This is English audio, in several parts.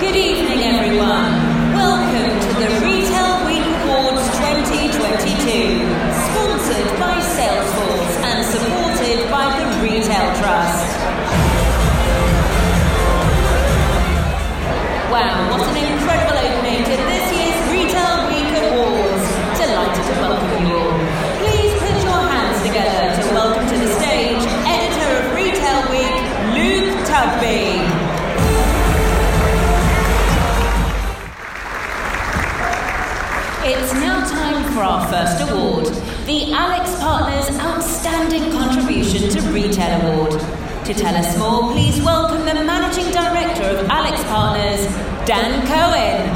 Good evening, everyone. Welcome to the Retail Week Awards 2022, sponsored by Salesforce and supported by the Retail Trust. Wow, what an incredible opening to this year's Retail Week Awards. Delighted to welcome you all. Please put your hands together to welcome to the stage Editor of Retail Week, Luke Tugby. It's now time for our first award, the Alex Partners Outstanding Contribution to Retail Award. To tell us more, please welcome the Managing Director of Alex Partners, Dan Cohen.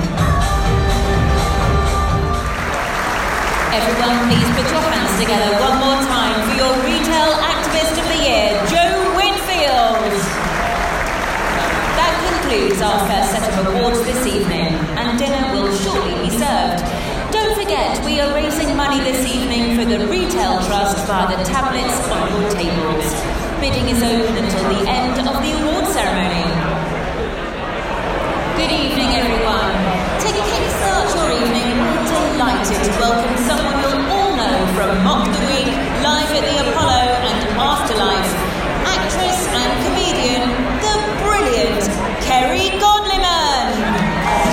Everyone, please put your hands together one more time for your Retail Activist of the Year, Joe Whitfield. That concludes our first set of awards this evening, and dinner will shortly be served. Don't forget, we are raising money this evening for the Retail Trust via the tablets on your tables. Bidding is open until the end of the award ceremony. Good evening, everyone. To kickstart your evening, we're delighted to welcome someone you'll all know from Mock the Week, Live at the Apollo and Afterlife. Actress and comedian, the brilliant Kerry Godliman.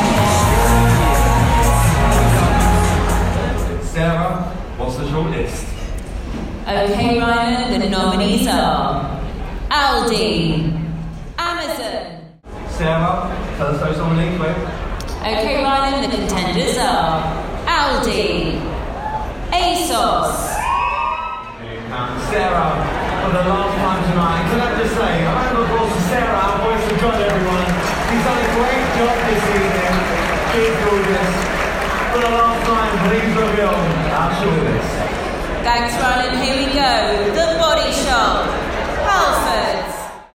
Sarah, what's the short list? Okay, Ryan, the nominees are Aldi, Amazon. Sarah, tell us those nominees, quick. Okay, Ryan, the contenders are Aldi, ASOS. Sarah, for the last time tonight, can I just say, a round of applause for Sarah, our voice of God, everyone. She's done a great job this evening. She's gorgeous. For the last time, please reveal our shortlist. Thanks, Ryan. Here we go.